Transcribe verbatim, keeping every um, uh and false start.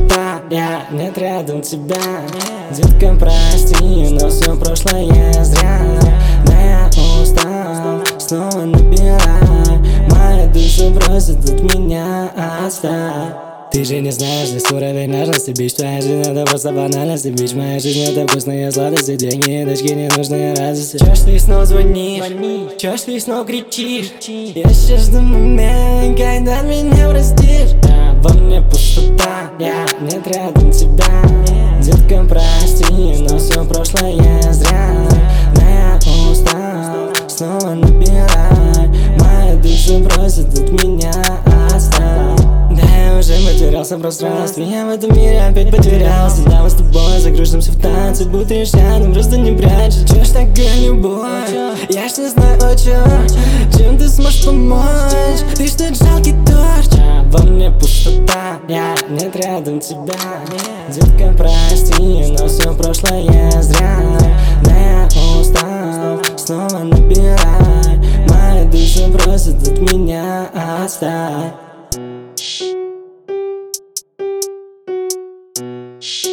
пустота, я нет рядом тебя. Детка, прости, но все прошлое зря. Да я устал, снова набирай. Моя душа просит от меня оставь. Ты же не знаешь, здесь уровень нежности, бич. Твоя жизнь это просто банальность, бич. Моя жизнь это вкусные сладости, деньги, дочки, ненужные радости. Чё ж ты снова звонишь? Чё ж ты снова кричишь? Я сейчас жду момент, когда меня простишь. А во мне пустота, я нет рядом тебя. Детка, прости, но все прошлое зря. Да я устал, снова набирай. Моя душа просит от меня оставь. Уже потерялся в пространстве, я в этом мире опять потерялся. Да, мы с тобой загружаемся в танцы, будто лишь рядом, просто не прячешь. Чё ж такая любовь? Я ж не знаю, о чём, чем ты сможешь помочь. Ты что, жалкий дождь? А во мне пустота, я нет рядом тебя. Детка, прости, но все прошлое зря. Да я устал, снова набирай. Моя душа просит от меня оставь.